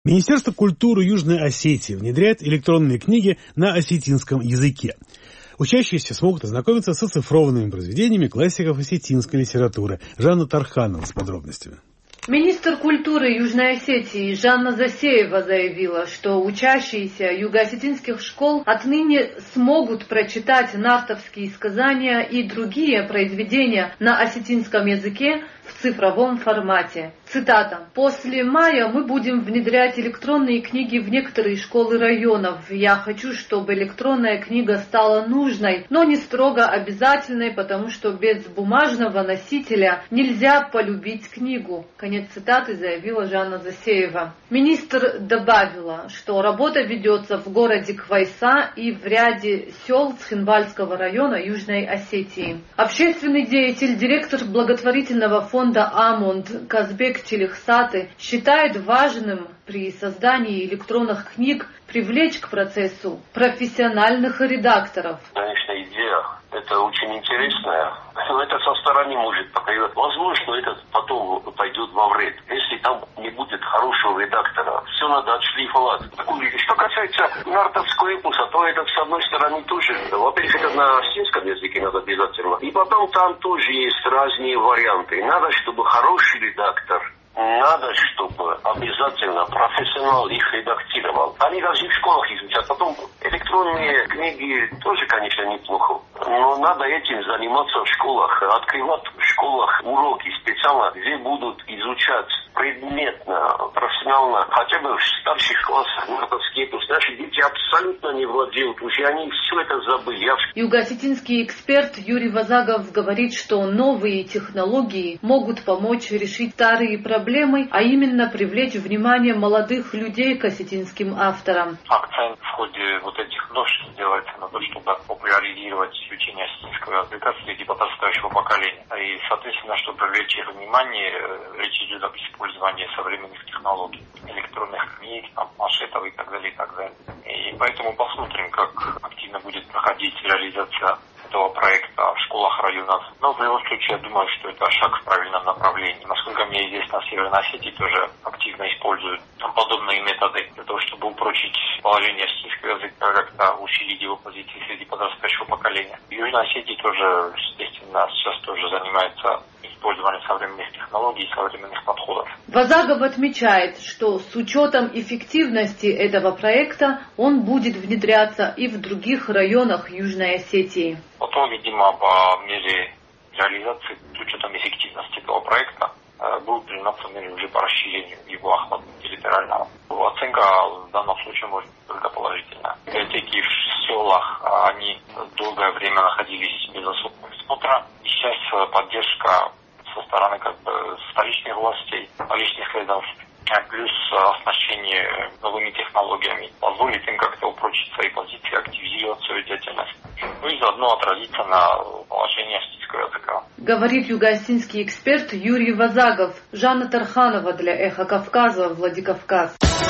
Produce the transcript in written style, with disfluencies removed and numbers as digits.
Министерство культуры Южной Осетии внедряет электронные книги на осетинском языке. Учащиеся смогут ознакомиться с оцифрованными произведениями классиков осетинской литературы. Жанна Тарханова с подробностями. Министр культуры Южной Осетии Жанна Засеева заявила, что учащиеся юго-осетинских школ отныне смогут прочитать нартовские сказания и другие произведения на осетинском языке в цифровом формате. Цитата. «После мая мы будем внедрять электронные книги в некоторые школы районов. Я хочу, чтобы электронная книга стала нужной, но не строго обязательной, потому что без бумажного носителя нельзя полюбить книгу». Конец цитаты заявила Жанна Засеева. Министр добавила, что работа ведется в городе Квайса и в ряде сел Цхинвальского района Южной Осетии. Общественный деятель, директор благотворительного фонда «Амунд» Казбек Челихсаты считает важным при создании электронных книг привлечь к процессу профессиональных редакторов. Конечно, идея это очень интересная, но это со стороны может показать. Возможно, это потом пойдет во вред. Если там не будет хорошего редактора, все надо отшлифовать. Что касается нартовского эпоса, то это с одной стороны тоже, во-первых, это на осетинском языке надо обязательно. И потом там тоже есть разные варианты. Надо, чтобы хороший редактор, надо, чтобы обязательно профессионал их редактировал. Они даже в школах изучат. Потом электронные книги тоже, конечно, неплохо. Но надо этим заниматься в школах. Открывать в школах уроки специально, где будут изучать предметно, профессионально. Хотя бы в старших классах нартовские эпосы. Наши дети абсолютно не владеют. Уже они все это забыли. Юго-осетинский эксперт Юрий Вазагов говорит, что новые технологии могут помочь решить старые проблемы, а именно привлечь внимание молодых людей к осетинским авторам. Акцент в ходе вот этих новшеств делается на то, чтобы популяризировать изучение осетинского языка среди подрастающего поколения. И, соответственно, чтобы привлечь их внимание, речь идет об использовании современных технологий, электронных книг, планшетов и так далее, и так далее. И поэтому посмотрим, как активно будет проходить реализация этого проекта в школах районов. Но в любом случае, я думаю, что это шаг в правильном направлении. Насколько мне известно, в Северной Осетии тоже активно используют подобные методы для того, чтобы упрочить положение осетинского языка, как-то усилить его позиции среди подрастающего поколения. В Южной Осетии тоже, естественно, сейчас тоже занимается использованием современных технологий и современных подходов. Вазагов отмечает, что с учетом эффективности этого проекта он будет внедряться и в других районах Южной Осетии. Потом, видимо, по мере реализации, с учетом эффективности этого проекта, будут приниматься меры уже по расширению его охвата территориального. Оценка в данном случае может быть только положительная. Библиотеки в селах, они долгое время находились без особого присмотра. И сейчас поддержка со стороны столичных властей, столичных ведомств, плюс оснащение новыми технологиями позволит им как-то упрочить свои позиции, активизировать свою деятельность. Ну и заодно отразиться на положении осетинского языка. Говорит юго-осетинский эксперт Юрий Вазагов. Жанна Тарханова для Эхо Кавказа, Владикавказ.